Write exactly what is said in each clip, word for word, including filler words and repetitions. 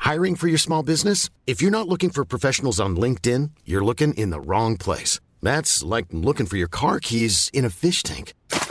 Hiring for your small business? If you're not looking for professionals on LinkedIn, you're looking in the wrong place. That's like looking for your car keys in a fish tank.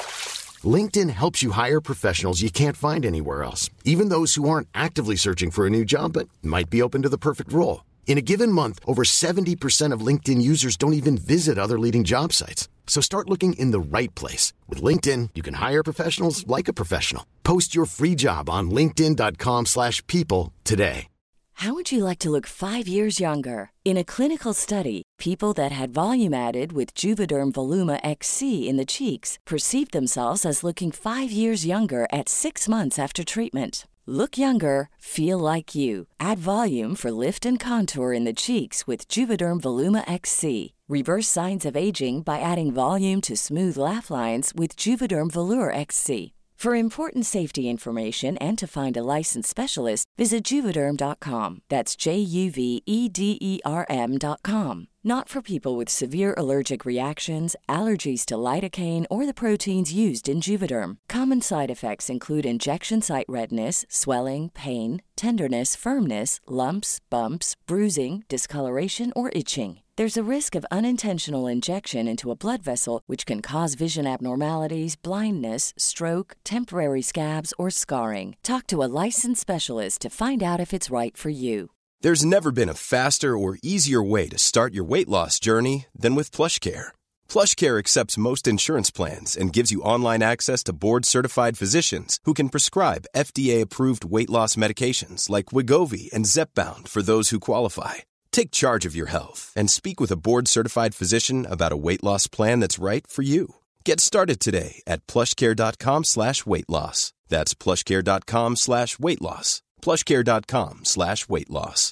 LinkedIn helps you hire professionals you can't find anywhere else, even those who aren't actively searching for a new job but might be open to the perfect role. In a given month, over seventy percent of LinkedIn users don't even visit other leading job sites. So start looking in the right place. With LinkedIn, you can hire professionals like a professional. Post your free job on linkedin.com slash people today. How would you like to look five years younger? In a clinical study, people that had volume added with Juvederm Voluma X C in the cheeks perceived themselves as looking five years younger at six months after treatment. Look younger, feel like you. Add volume for lift and contour in the cheeks with Juvederm Voluma X C. Reverse signs of aging by adding volume to smooth laugh lines with Juvederm Volure X C. For important safety information and to find a licensed specialist, visit Juvederm dot com. That's J U V E D E R M dot com. Not for people with severe allergic reactions, allergies to lidocaine, or the proteins used in Juvederm. Common side effects include injection site redness, swelling, pain, tenderness, firmness, lumps, bumps, bruising, discoloration, or itching. There's a risk of unintentional injection into a blood vessel, which can cause vision abnormalities, blindness, stroke, temporary scabs, or scarring. Talk to a licensed specialist to find out if it's right for you. There's never been a faster or easier way to start your weight loss journey than with PlushCare. PlushCare accepts most insurance plans and gives you online access to board-certified physicians who can prescribe F D A-approved weight loss medications like Wegovy and Zepbound for those who qualify. Take charge of your health and speak with a board-certified physician about a weight loss plan that's right for you. Get started today at plushcare.com slash weight loss. That's plushcare.com slash weight loss. plushcare.com slash weight loss.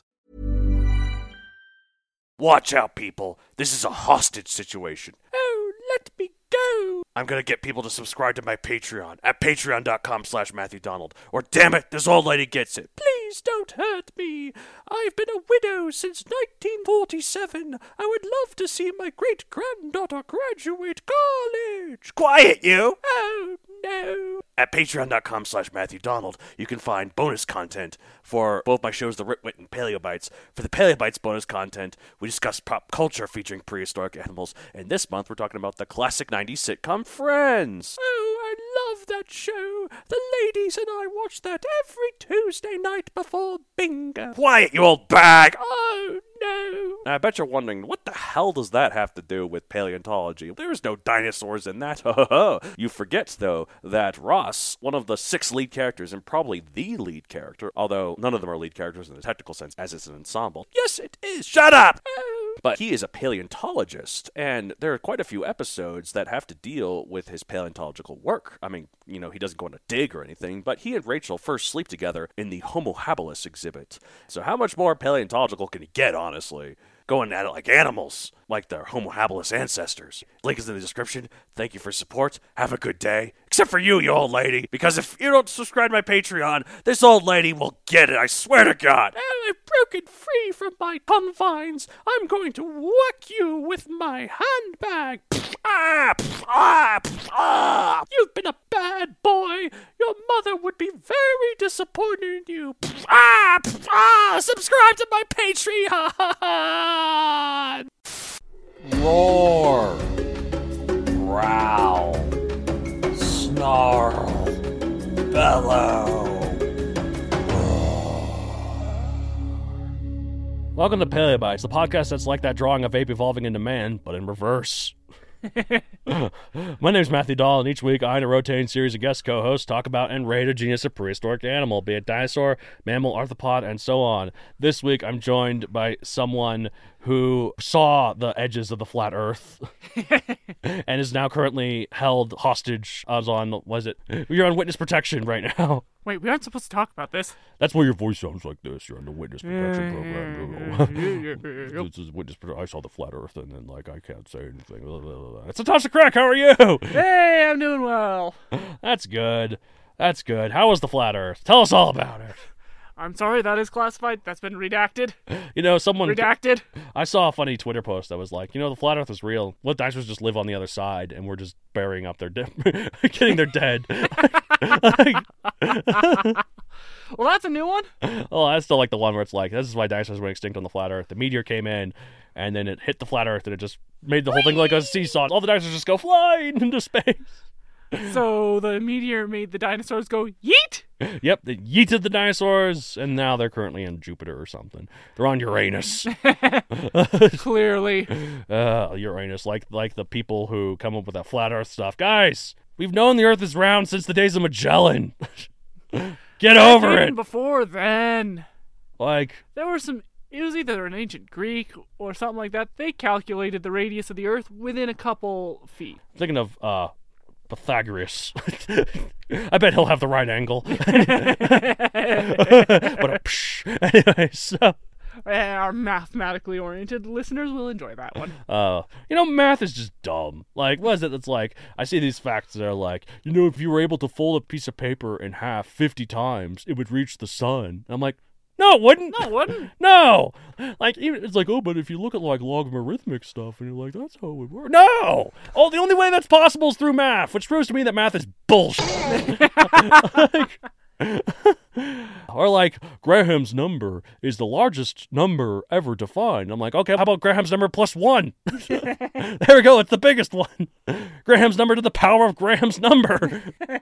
Watch out, people. This is a hostage situation. Oh, let me go. I'm gonna get people to subscribe to my Patreon at patreon.com slash Matthew Donald. Or damn it, this old lady gets it. Please don't hurt me. I've been a widow since nineteen forty-seven. I would love to see my great-granddaughter graduate college. Quiet, you! Oh, no. At patreon.com slash Matthew Donald, you can find bonus content for both my shows, The Ritwit and Paleobites. For the Paleobites bonus content, we discuss pop culture featuring prehistoric animals. And this month, we're talking about the classic nineties sitcom Friends. Oh, I love that show. The ladies and I watch that every Tuesday night before bingo. Quiet, you old bag! Oh, no. Now, I bet you're wondering, what the hell does that have to do with paleontology? There's no dinosaurs in that. You forget, though, that Ross, one of the six lead characters, and probably the lead character, although none of them are lead characters in the technical sense, as it's an ensemble. Yes, it is. Shut up! But he is a paleontologist, and there are quite a few episodes that have to deal with his paleontological work. I mean, you know, he doesn't go on a dig or anything, but he and Rachel first sleep together in the Homo habilis exhibit. So how much more paleontological can he get, honestly? Going at it like animals, like their Homo habilis ancestors. Link is in the description. Thank you for support. Have a good day. Except for you, you old lady. Because if you don't subscribe to my Patreon, this old lady will get it. I swear to God. Oh, I've broken free from my confines. I'm going to whack you with my handbag. Ah, ah, ah. You've been a bad boy. Your mother would be very disappointed in you. Ah, ah. Subscribe to my Patreon. Roar, growl, snarl, bellow. Welcome to Paleobites, the podcast that's like that drawing of ape evolving into man, but in reverse. My name's Matthew Dahl, and each week I and a rotating series of guest co-hosts talk about and rate a genus of prehistoric animal, be it dinosaur, mammal, arthropod, and so on. This week I'm joined by someone who saw the edges of the flat earth and is now currently held hostage as on, was it? You're on witness protection right now. Wait, we aren't supposed to talk about this. That's why your voice sounds like this. You're on the witness protection program. This is witness protection. I saw the flat earth and then, like, I can't say anything. It's Natasha Crack. How are you? Hey, I'm doing well. That's good. That's good. How was the flat earth? Tell us all about it. I'm sorry, that is classified. That's been redacted. You know, someone... Redacted? I saw a funny Twitter post that was like, you know, the flat earth is real. What dinosaurs just live on the other side, and we're just burying up their dead, getting their dead. Well, that's a new one. Oh, I still like the one where it's like, this is why dinosaurs went extinct on the flat Earth. The meteor came in, and then it hit the flat Earth, and it just made the whole thing like a seesaw. All the dinosaurs just go flying into space. So the meteor made the dinosaurs go yeet. Yep, they yeeted the dinosaurs, and now they're currently on Jupiter or something. They're on Uranus. Clearly. Uh, Uranus, like like the people who come up with that flat Earth stuff. Guys, we've known the Earth is round since the days of Magellan. Get over Even it. before then, Like, there were some. It was either an ancient Greek or something like that. They calculated the radius of the Earth within a couple feet. thinking of uh, Pythagoras. I bet he'll have the right angle. But a psh. Anyway, so. Our mathematically oriented listeners will enjoy that one. Uh, you know, math is just dumb. Like, what is it? It's like, I see these facts that are like, you know, if you were able to fold a piece of paper in half fifty times, it would reach the sun. And I'm like, no, it wouldn't. No, it wouldn't. No. Like, even, it's like, oh, but if you look at, like, logarithmic stuff, and you're like, that's how it would work. No! Oh, the only way that's possible is through math, which proves to me that math is bullshit. Like, or like, Graham's number is the largest number ever defined. I'm like, okay, how about Graham's number plus one? There we go, it's the biggest one. Graham's number to the power of Graham's number.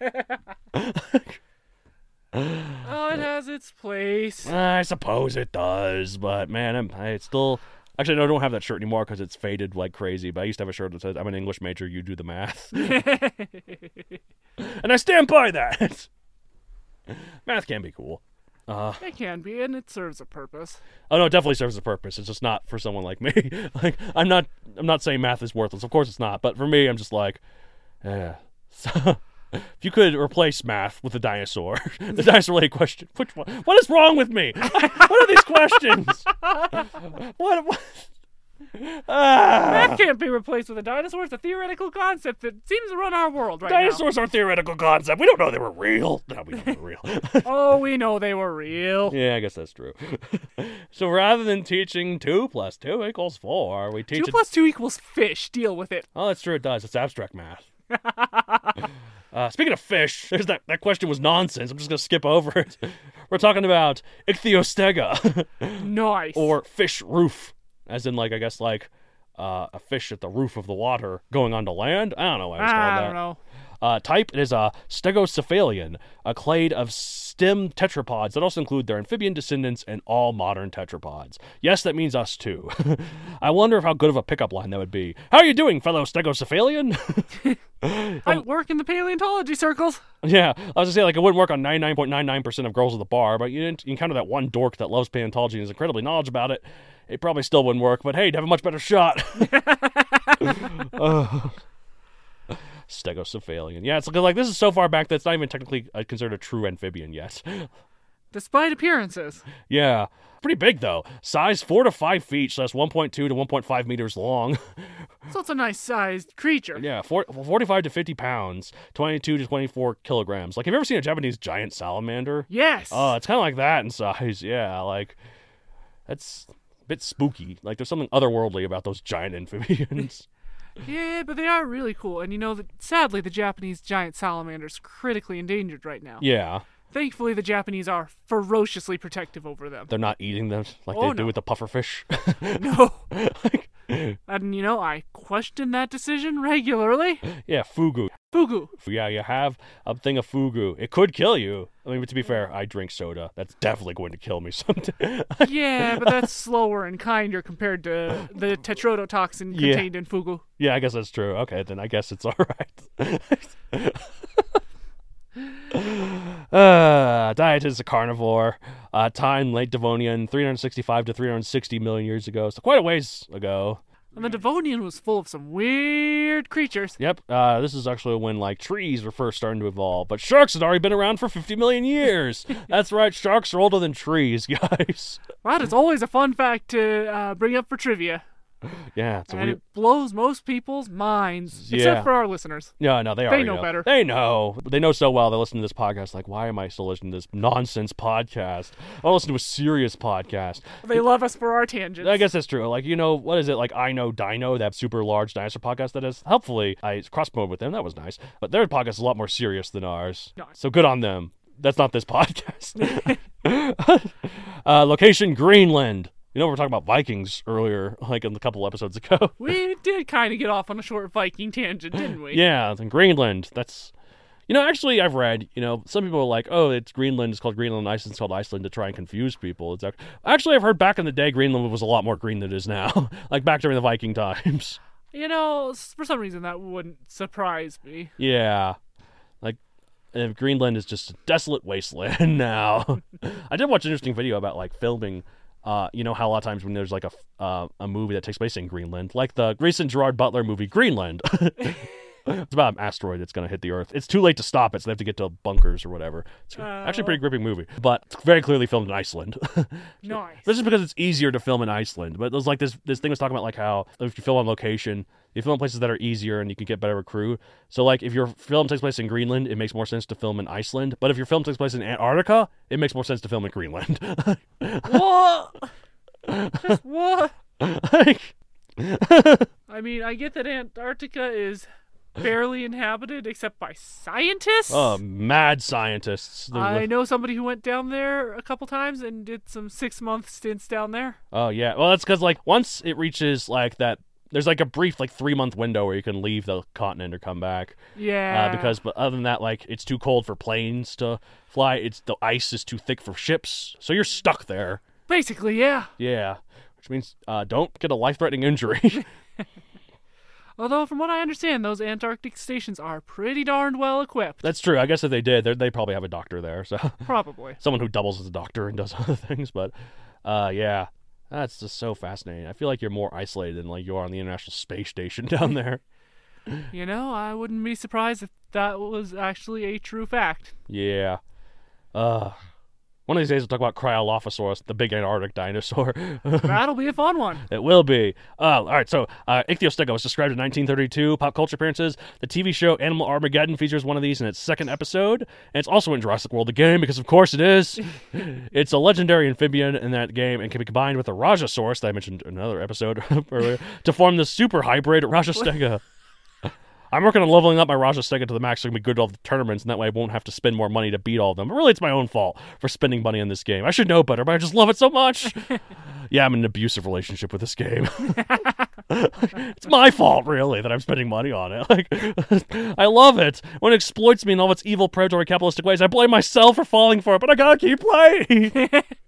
Oh, it has its place. I suppose it does, but man, I'm, I still... Actually, no, I don't have that shirt anymore because it's faded like crazy, but I used to have a shirt that says, I'm an English major, you do the math. And I stand by that. Math can be cool. Uh, It can be, and it serves a purpose. oh no, it definitely serves a purpose. It's just not for someone like me. Like, I'm not, I'm not saying math is worthless. Of course it's not. But for me, I'm just like, yeah. So, if you could replace math with a dinosaur, the dinosaur-related question, which one? What is wrong with me? What are these questions? What? what? Ah. Math can't be replaced with a dinosaur. It's a theoretical concept that seems to run our world right Dinosaurs are a theoretical concept. We don't know they were real. No, we know they were real. now. Oh, we know they were real. Yeah, I guess that's true. So rather than teaching two plus two equals four, we teach Two it- plus two equals fish. Deal with it. Oh, that's true. It does. It's abstract math. uh, speaking of fish, there's that, that question was nonsense. I'm just going to skip over it. We're talking about ichthyostega, Nice. or fish roof, as in, like, I guess, like uh, a fish at the roof of the water going onto land. I don't know why it's called I that. don't know. Uh, type, it is a stegocephalian, a clade of stem tetrapods that also include their amphibian descendants and all modern tetrapods. Yes, that means us too. I wonder how good of a pickup line that would be. How are you doing, fellow stegocephalian? I work in the paleontology circles. Yeah, I was gonna say, like, it wouldn't work on ninety-nine point nine nine percent of girls at the bar, but you, you encounter that one dork that loves paleontology and is incredibly knowledgeable about it. It probably still wouldn't work, but hey, you'd have a much better shot. uh. Stegocephalian. Yeah, it's like, like this is so far back that it's not even technically uh, considered a true amphibian yet. Despite appearances. Yeah. Pretty big, though. Size four to five feet, so that's one point two to one point five meters long. So it's a nice sized creature. Yeah, four, forty-five to fifty pounds, twenty-two to twenty-four kilograms. Like, have you ever seen a Japanese giant salamander? Yes. Oh, it's kind of like that in size. Yeah, like, that's a bit spooky. Like, there's something otherworldly about those giant amphibians. Yeah, but they are really cool. And you know, that sadly, the Japanese giant salamander's critically endangered right now. Yeah. Thankfully, the Japanese are ferociously protective over them. They're not eating them like Oh, they do no. with the pufferfish. No. Like, And you know, I question that decision regularly. yeah, fugu. Fugu. Yeah, you have a thing of fugu. It could kill you. I mean, but to be fair, I drink soda. That's definitely going to kill me someday. Yeah, but that's slower and kinder compared to the tetrodotoxin Yeah. contained in fugu. Yeah, I guess that's true. Okay, then I guess it's all right. uh, diet is a carnivore. Uh, time, late Devonian, three hundred sixty-five to three hundred sixty million years ago. So quite a ways ago. And the Devonian was full of some weird creatures. Yep, uh, this is actually when, like, trees were first starting to evolve. But sharks had already been around for fifty million years. That's right, sharks are older than trees, guys. That is always a fun fact to uh, bring up for trivia. Yeah, it's a and weird... it blows most people's minds, Yeah. except for our listeners. No, no, they They already know better. They know. They know so well. They listen to this podcast like, why am I still listening to this nonsense podcast? I want to listen to a serious podcast. They love us for our tangents. I guess that's true. Like, you know, what is it? Like, I Know Dino, that super large dinosaur podcast that is. Helpfully, I cross-promoted with them. That was nice. But their podcast is a lot more serious than ours. Nice. So good on them. That's not this podcast. uh, location, Greenland. You know, we were talking about Vikings earlier, like in a couple episodes ago. We did kind of get off on a short Viking tangent, didn't we? Yeah, in Greenland. That's, you know, actually, I've read, you know, some people are like, oh, it's Greenland, it's called Greenland, Iceland's called Iceland to try and confuse people. It's actually, actually, I've heard back in the day, Greenland was a lot more green than it is now, like back during the Viking times. You know, for some reason that wouldn't surprise me. Yeah, like, uh, Greenland is just a desolate wasteland now. I did watch an interesting video about, like, filming. Uh, you know how a lot of times when there's like a uh, a movie that takes place in Greenland, like the recent Gerard Butler movie Greenland. It's about an asteroid that's going to hit the Earth. It's too late to stop it, so they have to get to bunkers or whatever. It's Uh, actually a pretty gripping movie, but it's very clearly filmed in Iceland. Nice. This is because it's easier to film in Iceland. But there's like this this thing was talking about like how if you film on location, you film in places that are easier and you can get better crew. So like if your film takes place in Greenland, it makes more sense to film in Iceland. But if your film takes place in Antarctica, it makes more sense to film in Greenland. What? Just what? Like, I mean, I get that Antarctica is barely inhabited except by scientists. oh, mad scientists. The- I know somebody who went down there a couple times and did some six-month stints down there. Oh yeah, well that's because like once it reaches like that, there's like a brief like three month window where you can leave the continent or come back. Yeah. Uh, because but other than that, like it's too cold for planes to fly. It's the ice is too thick for ships, so you're stuck there. Basically, yeah. Yeah, which means uh, don't get a life threatening injury. Although, from what I understand, those Antarctic stations are pretty darned well equipped. That's true. I guess if they did, they're- they probably have a doctor there, so Probably. someone who doubles as a doctor and does other things. But uh, yeah, that's just so fascinating. I feel like you're more isolated than like you are on the International Space Station down there. You know, I wouldn't be surprised if that was actually a true fact. Yeah. Uh, one of these days we'll talk about Cryolophosaurus, the big Antarctic dinosaur. That'll be a fun one. It will be. Uh, all right, so uh, Ichthyostega was described in nineteen thirty-two. Pop culture appearances. The T V show Animal Armageddon features one of these in its second episode. And it's also in Jurassic World, the game, because of course it is. It's a legendary amphibian in that game and can be combined with a Rajasaurus that I mentioned in another episode earlier to form the super hybrid Rajastega. I'm working on leveling up my Rajastega to the max so I can be good at all the tournaments, and that way I won't have to spend more money to beat all of them. But really, it's my own fault for spending money on this game. I should know better, but I just love it so much. Yeah, I'm in an abusive relationship with this game. It's my fault, really, that I'm spending money on it. Like, I love it. When it exploits me in all its evil, predatory, capitalistic ways, I blame myself for falling for it, but I gotta keep playing.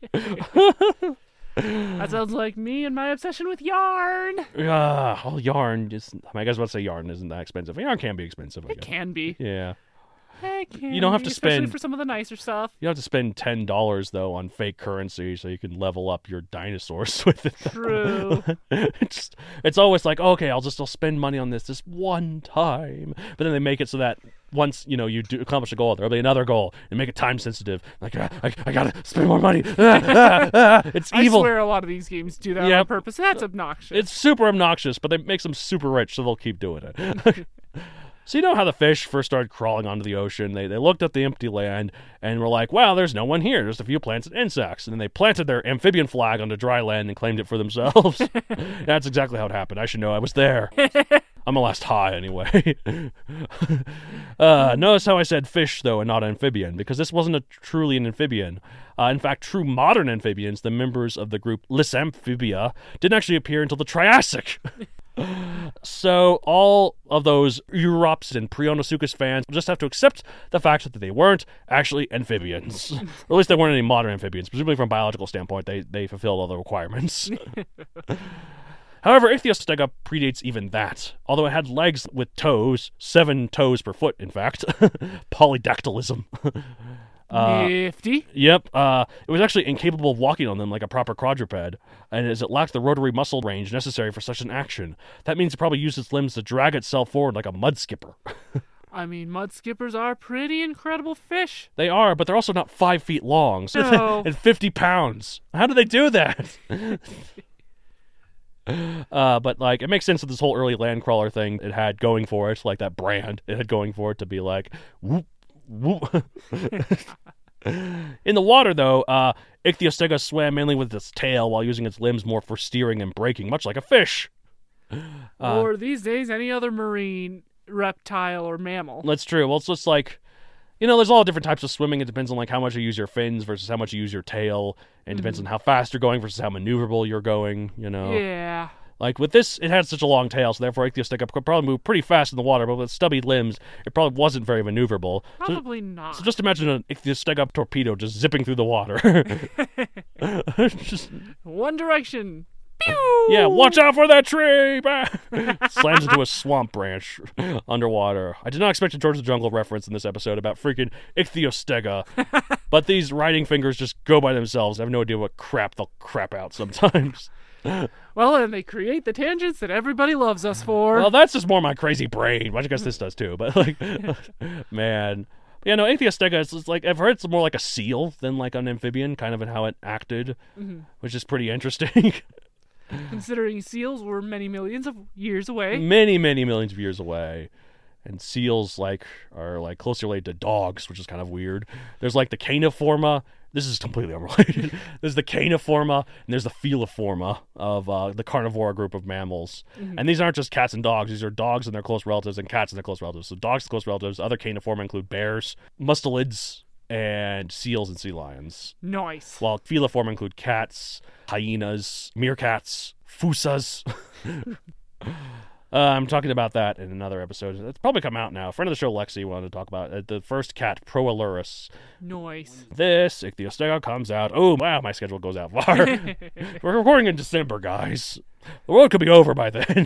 That sounds like me and my obsession with yarn. Ah, well, yarn is. I guess I was about to say yarn isn't that expensive. Yarn can be expensive. I It guess. can be. Yeah. It can You don't have be, to especially spend- for some of the nicer stuff. You don't have to spend ten dollars though on fake currency so you can level up your dinosaurs with it. True. it's it's always like, okay, I'll just I'll spend money on this this one time, but then they make it so that once you know you do accomplish a goal, there'll be another goal and make it time sensitive. Like ah, I, I gotta spend more money. Ah, ah, ah. It's evil. I swear a lot of these games do that Yep. on purpose. That's obnoxious. It's super obnoxious, but it makes them super rich, so they'll keep doing it. So you know how the fish first started crawling onto the ocean? They they looked at the empty land and were like, wow, there's no one here. There's a few plants and insects. And then they planted their amphibian flag onto dry land and claimed it for themselves. That's exactly how it happened. I should know. I was there. I'm a last high anyway. uh, notice how I said fish, though, and not amphibian, because this wasn't a truly an amphibian. Uh, in fact, true modern amphibians, the members of the group Lysamphibia, didn't actually appear until the Triassic. So all of those Europs and Prionosuchus fans just have to accept the fact that they weren't actually amphibians. Or at least they weren't any modern amphibians. Presumably from a biological standpoint, they, they fulfilled all the requirements. However, Ichthyostega predates even that. Although it had legs with toes, seven toes per foot, in fact. Polydactylism. Uh, Nifty. Yep. Uh, it was actually incapable of walking on them like a proper quadruped, and as it lacked the rotary muscle range necessary for such an action. That means it probably used its limbs to drag itself forward like a mud skipper. I mean, mud skippers are pretty incredible fish. They are, but they're also not five feet long, so No. and fifty pounds. How do they do that? Uh, but, like, it makes sense with this whole early Landcrawler thing it had going for it, like that brand it had going for it to be like, whoop, whoop. In the water, though, uh, Ichthyostega swam mainly with its tail while using its limbs more for steering and braking, much like a fish. Uh, or these days, any other marine reptile or mammal. That's true. Well, it's just like, you know, there's all different types of swimming. It depends on, like, how much you use your fins versus how much you use your tail. And it depends on how fast you're going versus how maneuverable you're going, you know. Yeah. Like, with this, it had such a long tail, so therefore Ichthyostega could probably move pretty fast in the water, but with stubby limbs, it probably wasn't very maneuverable. Probably so, not. So just imagine an Ichthyostega torpedo just zipping through the water. just, One direction. Pew! yeah, watch out for that tree! Slams into a swamp branch underwater. I did not expect a George of the Jungle reference in this episode about freaking Ichthyostega, but these writing fingers just go by themselves. I have no idea what crap they'll crap out sometimes. Well, and they create the tangents that everybody loves us for. Well, that's just more my crazy brain. Well, I guess this does too, but like, man. Yeah, no, Ichthyostega is is like, I've heard it's more like a seal than like an amphibian, kind of in how it acted, mm-hmm. which is pretty interesting. Considering seals were many millions of years away. Many, many millions of years away. And seals, like, are, like, closely related to dogs, which is kind of weird. There's, like, the Caeniforma. This is completely unrelated. There's the Caeniforma, and there's the Feliforma of uh, the carnivora group of mammals. Mm-hmm. And these aren't just cats and dogs. These are dogs and their close relatives and cats and their close relatives. So dogs and close relatives. Other Caeniforma include bears, mustelids, and seals and sea lions. Nice. While Feliforma include cats, hyenas, meerkats, fusas. Uh, I'm talking about that in another episode. It's probably come out now. A friend of the show, Lexi, wanted to talk about it. The first cat, Proalurus. Nice. This, Ichthyostega, comes out. Oh, wow, my schedule goes out far. We're recording in December, guys. The world could be over by then.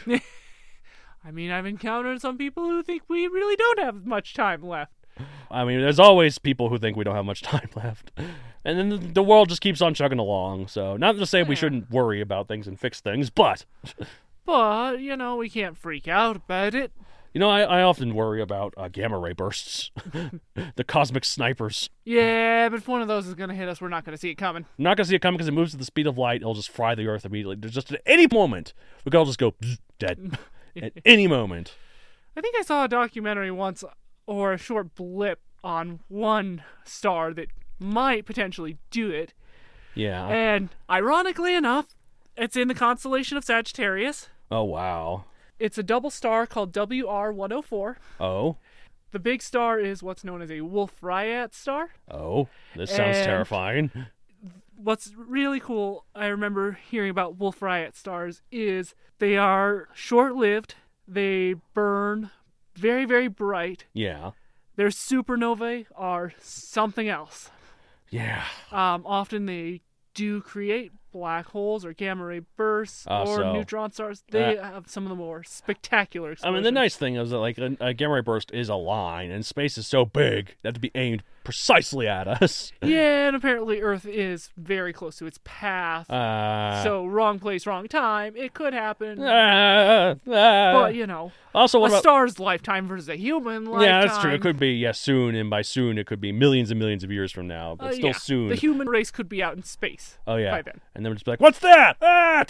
I mean, I've encountered some people who think we really don't have much time left. I mean, there's always people who think we don't have much time left. And then the, the world just keeps on chugging along. So, not to say yeah. we shouldn't worry about things and fix things, but... But, you know, we can't freak out about it. You know, I, I often worry about uh, gamma ray bursts. The cosmic snipers. Yeah, but if one of those is going to hit us, we're not going to see it coming. I'm not going to see it coming because it moves at the speed of light. It'll just fry the Earth immediately. There's just at any moment, we could all just go dead. At any moment. I think I saw a documentary once, or a short blip, on one star that might potentially do it. Yeah. And, ironically enough, it's in the constellation of Sagittarius. Oh, wow. It's a double star called W R one oh four. Oh. The big star is what's known as a Wolf-Rayet star. Oh, this sounds and terrifying. What's really cool, I remember hearing about Wolf-Rayet stars, is they are short-lived. They burn very, very bright. Yeah. Their supernovae are something else. Yeah. Um, often they do create black holes or gamma ray bursts uh, or so, neutron stars. They uh, have some of the more spectacular explosions. I mean, the nice thing is that, like, a, a gamma ray burst is a line, and space is so big that to be aimed precisely at us. Yeah, and apparently Earth is very close to its path. Uh, so wrong place, wrong time. It could happen. Uh, uh, but, you know, also, what a about, star's lifetime versus a human lifetime. Yeah, that's true. It could be, yes, yeah, soon, and by soon it could be millions and millions of years from now, but uh, still yeah. soon. The human race could be out in space. Oh, yeah. By then. And then we'll just be like, what's that? Ah!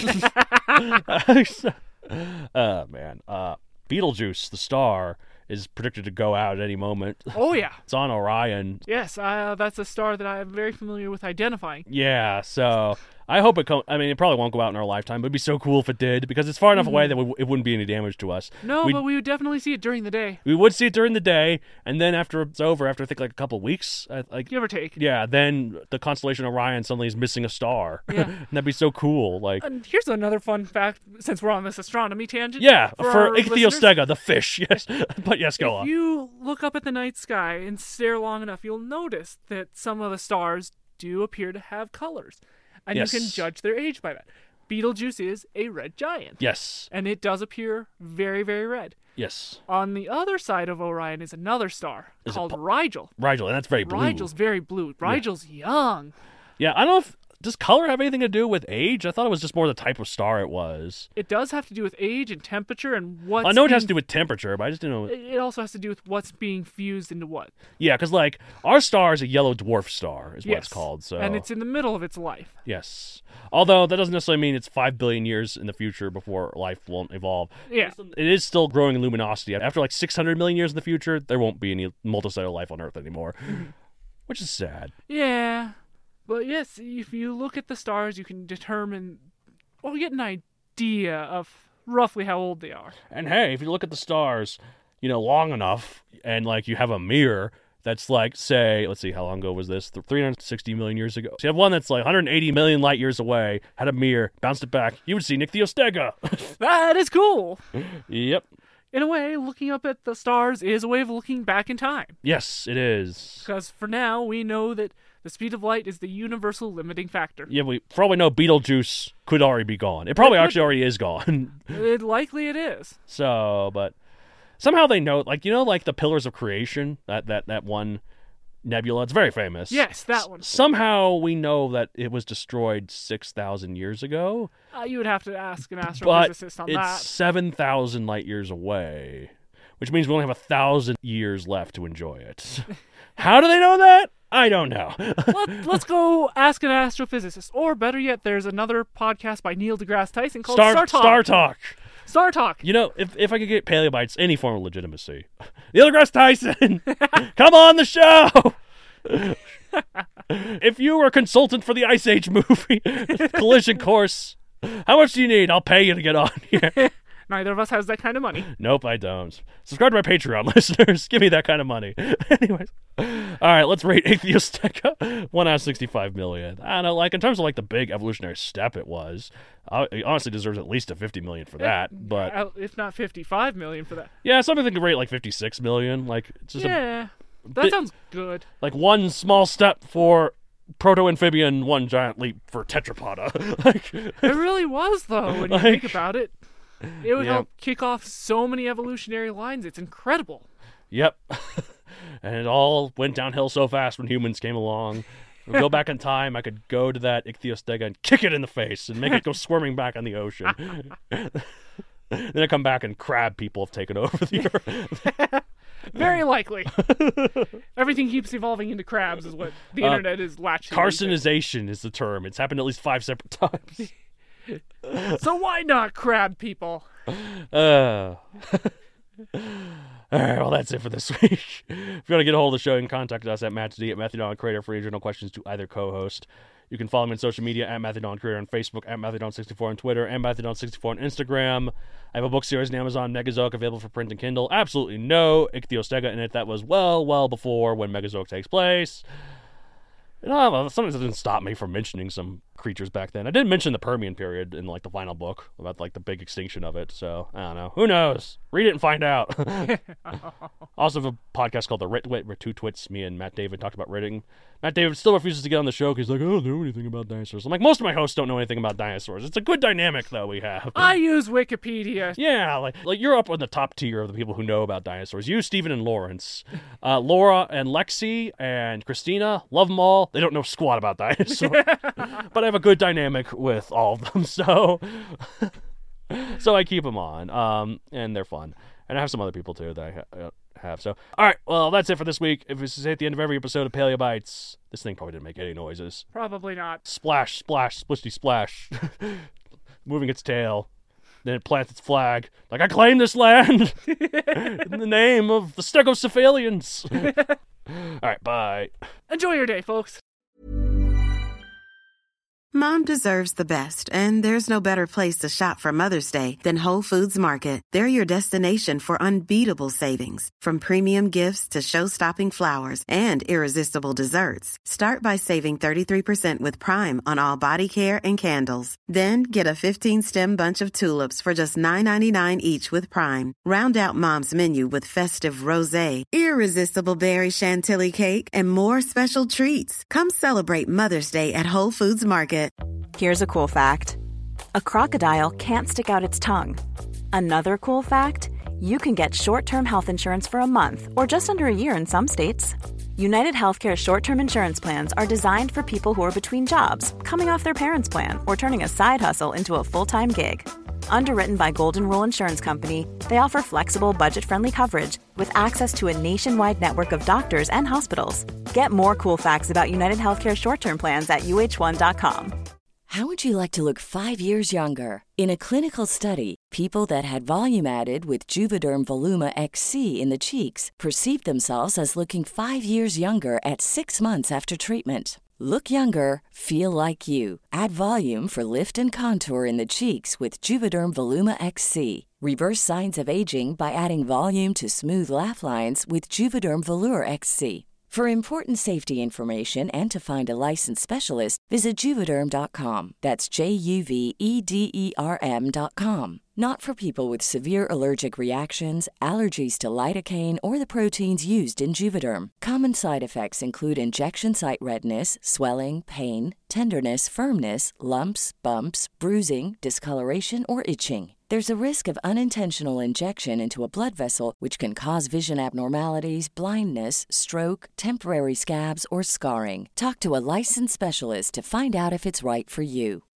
Oh, man. Uh, Betelgeuse, the star, is predicted to go out at any moment. Oh, yeah. It's on Orion. Yes, uh, that's a star that I'm very familiar with identifying. Yeah, so I hope it comes. I mean, it probably won't go out in our lifetime, but it'd be so cool if it did, because it's far enough mm-hmm. away that we, it wouldn't be any damage to us. No, We'd, but we would definitely see it during the day. We would see it during the day, and then after it's over, after I think like a couple of weeks, uh, like give or take. Yeah, then the constellation Orion suddenly is missing a star. Yeah. And that'd be so cool. Like, and here's another fun fact, since we're on this astronomy tangent. Yeah, for, for Ichthyostega, the fish. Yes, but yes, go if on. If you look up at the night sky and stare long enough, you'll notice that some of the stars do appear to have colors. And yes. you can judge their age by that. Betelgeuse is a red giant. Yes. And it does appear very, very red. Yes. On the other side of Orion is another star is called po- Rigel. Rigel, and that's very blue. Rigel's very blue. Rigel's yeah. young. Yeah, I don't know if does color have anything to do with age? I thought it was just more the type of star it was. It does have to do with age and temperature and what's I know it being, has to do with temperature, but I just didn't know. It also has to do with what's being fused into what. Yeah, because, like, our star is a yellow dwarf star, is what Yes. it's called. So And it's in the middle of its life. Yes. Although that doesn't necessarily mean it's five billion years in the future before life won't evolve. Yeah. It is still growing in luminosity. After like six hundred million years in the future, there won't be any multicellular life on Earth anymore, which is sad. Yeah. But yes, if you look at the stars, you can determine, or get an idea of roughly how old they are. And hey, if you look at the stars, you know, long enough, and like you have a mirror that's like, say, let's see, how long ago was this? three hundred sixty million years ago. So you have one that's like one hundred eighty million light years away, had a mirror, bounced it back, you would see Nyctheostega. That is cool. Yep. In a way, looking up at the stars is a way of looking back in time. Yes, it is. Because for now, we know that the speed of light is the universal limiting factor. Yeah, we for all we know, Betelgeuse could already be gone. It probably actually already is gone. It, likely it is. So, but somehow they know, like, you know, like the Pillars of Creation, that that, that one nebula, it's very famous. Yes, that one. S- somehow we know that it was destroyed six thousand years ago. Uh, you would have to ask an But astrophysicist on it's that. seven thousand light years away, which means we only have a thousand years left to enjoy it. How do they know that? I don't know. Let, let's go ask an astrophysicist. Or better yet, there's another podcast by Neil deGrasse Tyson called Star, Star Talk. Star Talk. Star Talk. You know, if if I could get Paleobites any form of legitimacy, Neil deGrasse Tyson, come on the show. If you were a consultant for the Ice Age movie, Collision Course, how much do you need? I'll pay you to get on here. Neither of us has that kind of money. Nope, I don't. Subscribe to my Patreon, listeners. Give me that kind of money. Anyways. All right, let's rate Nyctheostega. one out of sixty-five million. I don't know, like, in terms of, like, the big evolutionary step it was, uh, it honestly deserves at least a fifty million for that, but... Uh, if not fifty-five million for that. Yeah, something that could rate, like, fifty-six million. Like, it's just Yeah, a... that bit- sounds good. Like, one small step for proto-amphibian, one giant leap for tetrapoda. Like... It really was, though, when you Like- think about it. It would Yeah. help kick off so many evolutionary lines. It's incredible. Yep. And it all went downhill so fast when humans came along. If I go back in time, I could go to that Nyctheostega and kick it in the face and make it go squirming back on the ocean. Then I come back and crab people have taken over the earth. Very likely. Everything keeps evolving into crabs is what the Uh, internet is latching into. Carcinization is the term. It's happened at least five separate times. So why not crab people? Uh. All right, well, that's it for this week. If you want to get a hold of the show, you can contact us at Matt D at Matthew Creator for any general questions to either co-host. You can follow me on social media at Matthew Creator on Facebook, at Matthew sixty-four on Twitter, and Matthew sixty-four on Instagram. I have a book series on Amazon, Megazoic, available for print and Kindle. Absolutely no Nyctheostega in it. That was well, well before when Megazoic takes place. You know, something doesn't stop me from mentioning some creatures back then. I did mention the Permian period in like the final book about like the big extinction of it. So I don't know. Who knows? Read it and find out. Also have a podcast called The Rit Wit, where two twits, me and Matt David, talked about writting. Matt David still refuses to get on the show because he's like, I don't know anything about dinosaurs. I'm like, most of my hosts don't know anything about dinosaurs. It's a good dynamic though we have. I use Wikipedia. Yeah, like like you're up on the top tier of the people who know about dinosaurs. You, Steven, and Lawrence. Uh, Laura and Lexi and Christina, love them all. They don't know squat about dinosaurs. But I have a good dynamic with all of them, so so I keep them on, um, and they're fun. And I have some other people, too, that I ha- have. So, all right, well, that's it for this week. If this is at the end of every episode of Paleobites, this thing probably didn't make any noises. Probably not. Splash, splash, splishy, splash. Moving its tail. Then it plants its flag. Like, I claim this land in the name of the Stegocephalians. All right, bye. Enjoy your day, folks. Mom deserves the best, and there's no better place to shop for Mother's Day than Whole Foods Market. They're your destination for unbeatable savings, from premium gifts to show-stopping flowers and irresistible desserts. Start by saving thirty-three percent with Prime on all body care and candles. Then get a fifteen-stem bunch of tulips for just nine ninety-nine each with Prime. Round out Mom's menu with festive rosé, irresistible berry chantilly cake, and more special treats. Come celebrate Mother's Day at Whole Foods Market. Here's a cool fact. A crocodile can't stick out its tongue. Another cool fact, you can get short-term health insurance for a month or just under a year in some states. United Healthcare short-term insurance plans are designed for people who are between jobs, coming off their parents' plan, or turning a side hustle into a full-time gig. Underwritten by Golden Rule Insurance Company, they offer flexible, budget-friendly coverage with access to a nationwide network of doctors and hospitals. Get more cool facts about United Healthcare short-term plans at U H one dot com. How would you like to look five years younger? In a clinical study, people that had volume added with Juvederm Voluma X C in the cheeks perceived themselves as looking five years younger at six months after treatment. Look younger, feel like you. Add volume for lift and contour in the cheeks with Juvederm Voluma X C. Reverse signs of aging by adding volume to smooth laugh lines with Juvederm Volure X C. For important safety information and to find a licensed specialist, visit Juvederm dot com. That's J U V E D E R M dot com. Not for people with severe allergic reactions, allergies to lidocaine, or the proteins used in Juvederm. Common side effects include injection site redness, swelling, pain, tenderness, firmness, lumps, bumps, bruising, discoloration, or itching. There's a risk of unintentional injection into a blood vessel, which can cause vision abnormalities, blindness, stroke, temporary scabs, or scarring. Talk to a licensed specialist to find out if it's right for you.